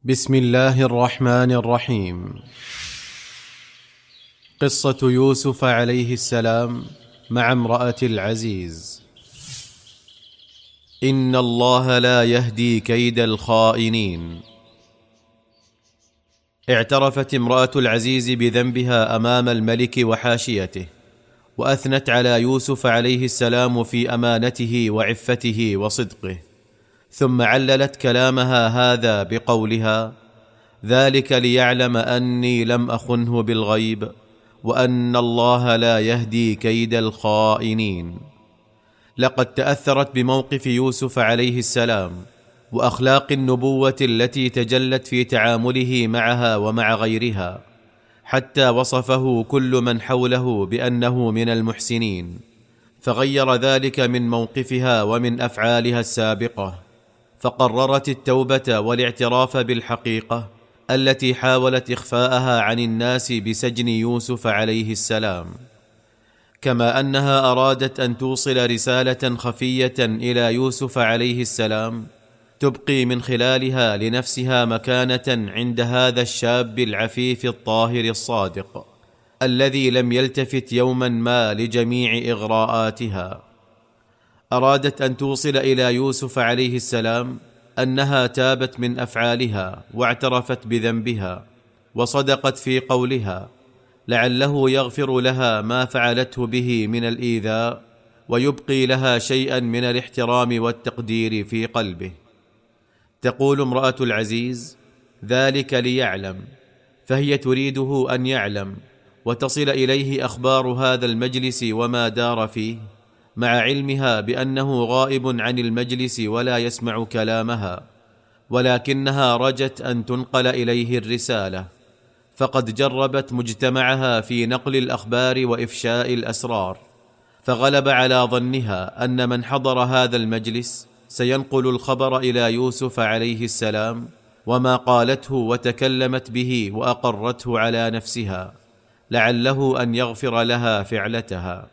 بسم الله الرحمن الرحيم. قصة يوسف عليه السلام مع امرأة العزيز. إن الله لا يهدي كيد الخائنين. اعترفت امرأة العزيز بذنبها أمام الملك وحاشيته، وأثنت على يوسف عليه السلام في أمانته وعفته وصدقه، ثم عللت كلامها هذا بقولها: ذلك ليعلم أني لم أخنه بالغيب وأن الله لا يهدي كيد الخائنين. لقد تأثرت بموقف يوسف عليه السلام وأخلاق النبوة التي تجلت في تعامله معها ومع غيرها، حتى وصفه كل من حوله بأنه من المحسنين، فغير ذلك من موقفها ومن أفعالها السابقة، فقررت التوبة والاعتراف بالحقيقة التي حاولت إخفاءها عن الناس بسجن يوسف عليه السلام، كما أنها أرادت أن توصل رسالة خفية إلى يوسف عليه السلام تبقي من خلالها لنفسها مكانة عند هذا الشاب العفيف الطاهر الصادق الذي لم يلتفت يوما ما لجميع إغراءاتها. أرادت أن توصل إلى يوسف عليه السلام أنها تابت من أفعالها واعترفت بذنبها وصدقت في قولها، لعله يغفر لها ما فعلته به من الإيذاء ويبقي لها شيئا من الاحترام والتقدير في قلبه. تقول امرأة العزيز: ذلك ليعلم، فهي تريده أن يعلم وتصل إليه أخبار هذا المجلس وما دار فيه، مع علمها بأنه غائب عن المجلس ولا يسمع كلامها، ولكنها رجت أن تنقل إليه الرسالة، فقد جربت مجتمعها في نقل الأخبار وإفشاء الأسرار، فغلب على ظنها أن من حضر هذا المجلس سينقل الخبر إلى يوسف عليه السلام وما قالته وتكلمت به وأقرته على نفسها، لعله أن يغفر لها فعلتها.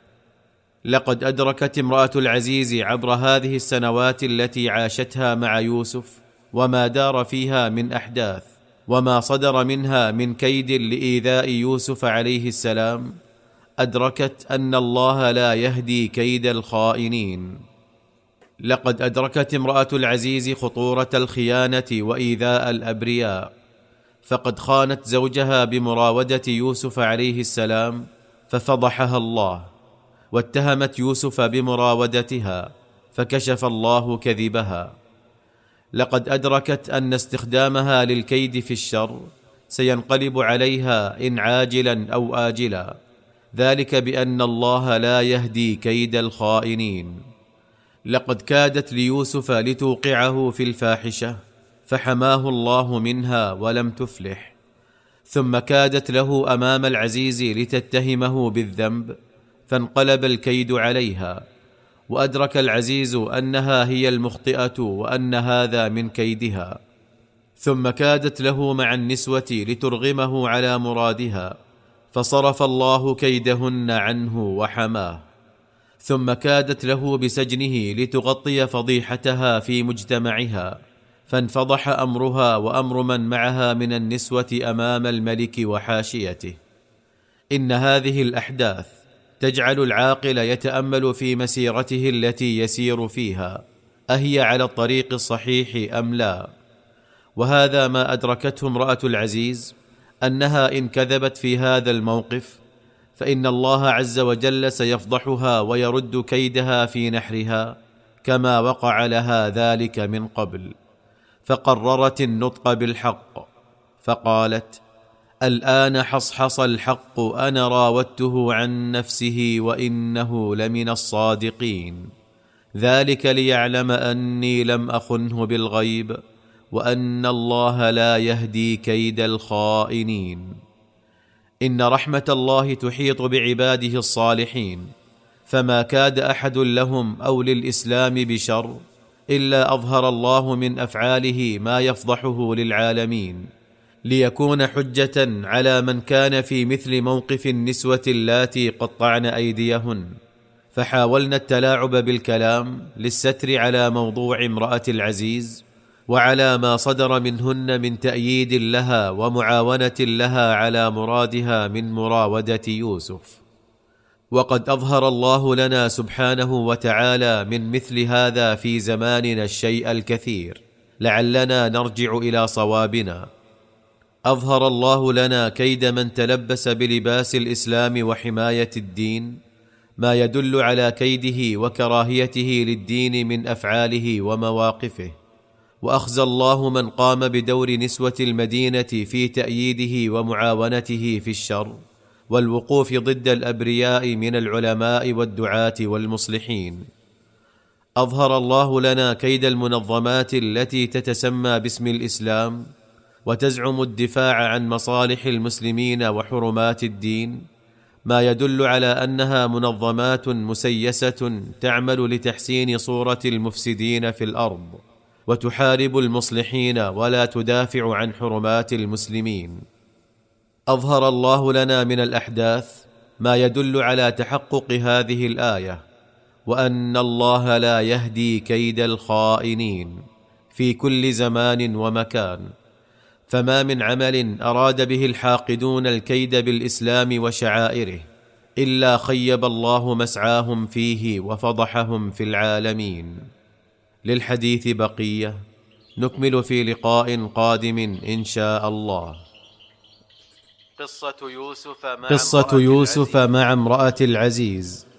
لقد أدركت امرأة العزيز عبر هذه السنوات التي عاشتها مع يوسف وما دار فيها من أحداث وما صدر منها من كيد لإيذاء يوسف عليه السلام، أدركت أن الله لا يهدي كيد الخائنين. لقد أدركت امرأة العزيز خطورة الخيانة وإيذاء الأبرياء، فقد خانت زوجها بمراودة يوسف عليه السلام ففضحها الله، واتهمت يوسف بمراودتها فكشف الله كذبها. لقد أدركت أن استخدامها للكيد في الشر سينقلب عليها إن عاجلا أو آجلا، ذلك بأن الله لا يهدي كيد الخائنين. لقد كادت ليوسف لتوقعه في الفاحشة فحماه الله منها ولم تفلح، ثم كادت له أمام العزيز لتتهمه بالذنب فانقلب الكيد عليها، وأدرك العزيز أنها هي المخطئة وأن هذا من كيدها، ثم كادت له مع النسوة لترغمه على مرادها فصرف الله كيدهن عنه وحماه، ثم كادت له بسجنه لتغطي فضيحتها في مجتمعها فانفضح أمرها وأمر من معها من النسوة أمام الملك وحاشيته. إن هذه الأحداث تجعل العاقل يتأمل في مسيرته التي يسير فيها، أهي على الطريق الصحيح أم لا؟ وهذا ما أدركته امرأة العزيز، أنها إن كذبت في هذا الموقف فإن الله عز وجل سيفضحها ويرد كيدها في نحرها كما وقع لها ذلك من قبل، فقررت النطق بالحق فقالت: الآن حصحص الحق أنا راودته عن نفسه وإنه لمن الصادقين، ذلك ليعلم أني لم أخنه بالغيب وأن الله لا يهدي كيد الخائنين. إن رحمة الله تحيط بعباده الصالحين، فما كاد أحد لهم أو للإسلام بشر إلا أظهر الله من أفعاله ما يفضحه للعالمين، ليكون حجة على من كان في مثل موقف النسوة اللاتي قطعن أيديهن، فحاولن التلاعب بالكلام للستر على موضوع امرأة العزيز وعلى ما صدر منهن من تأييد لها ومعاونة لها على مرادها من مراودة يوسف. وقد أظهر الله لنا سبحانه وتعالى من مثل هذا في زماننا الشيء الكثير، لعلنا نرجع إلى صوابنا. أظهر الله لنا كيد من تلبس بلباس الإسلام وحماية الدين، ما يدل على كيده وكراهيته للدين من أفعاله ومواقفه. وأخزى الله من قام بدور نسوة المدينة في تأييده ومعاونته في الشر والوقوف ضد الأبرياء من العلماء والدعاة والمصلحين. أظهر الله لنا كيد المنظمات التي تتسمى باسم الإسلام وتزعم الدفاع عن مصالح المسلمين وحرمات الدين، ما يدل على أنها منظمات مسيسة تعمل لتحسين صورة المفسدين في الأرض، وتحارب المصلحين ولا تدافع عن حرمات المسلمين. أظهر الله لنا من الأحداث ما يدل على تحقق هذه الآية، وأن الله لا يهدي كيد الخائنين في كل زمان ومكان. فما من عمل أراد به الحاقدون الكيد بالإسلام وشعائره إلا خيب الله مسعاهم فيه وفضحهم في العالمين. للحديث بقية، نكمل في لقاء قادم إن شاء الله. قصة يوسف مع امرأة العزيز.